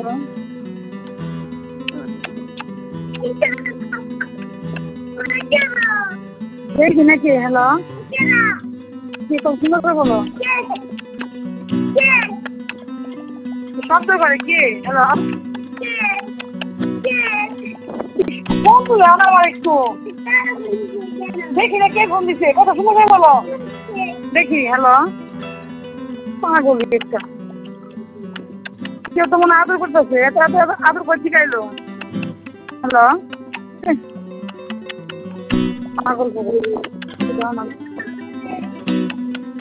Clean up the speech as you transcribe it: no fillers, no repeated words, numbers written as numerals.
করো। দেখি নাকি? হ্যালো, কি সুন্দর করে বলো। শব্দ করে কি? হ্যালো, ফোন তুলে আনো আমার একটু। দেখি না কে ফোন দিছে, কথা সুন্দর করে বলো। দেখি। হ্যালো, পাগল একটা। কেউ তো মনে আদর করতেছে, এত এত এত আদর করে শিখাইলো। হ্যালো, পাগল করে।